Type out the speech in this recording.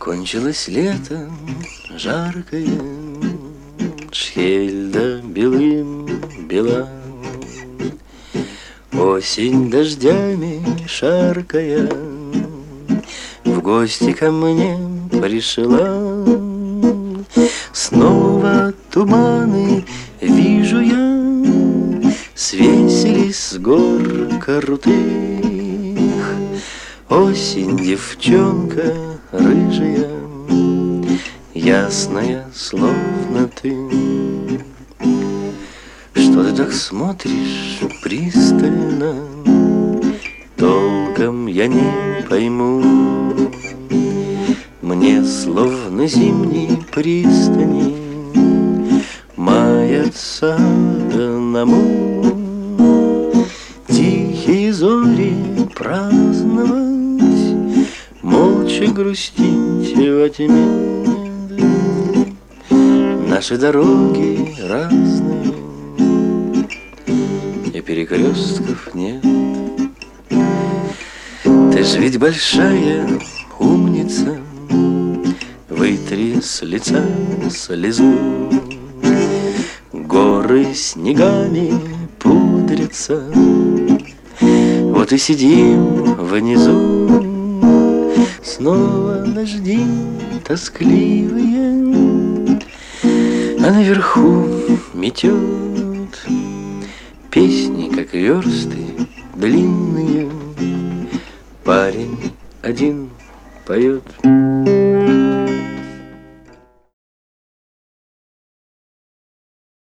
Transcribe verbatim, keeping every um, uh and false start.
Кончилось лето жаркое, Шхельда белым бела, осень дождями шаркая в гости ко мне пришла. Снова туманы вижу я, свесились с гор крутых. Осень, девчонка рыжая, ясная, словно ты. Что ты так смотришь пристально, толком я не пойму. Мне словно зимней пристани маятся одному. Тихие зори праздновать, молча грустить во тьме. Наши дороги разные, и перекрестков нет. Ты ж ведь большая умница, вытри с лица слезу. Горы снегами пудрятся, вот и сидим внизу. Снова дожди тоскливые, а наверху метет. Песни, как версты длинные, парень один поет.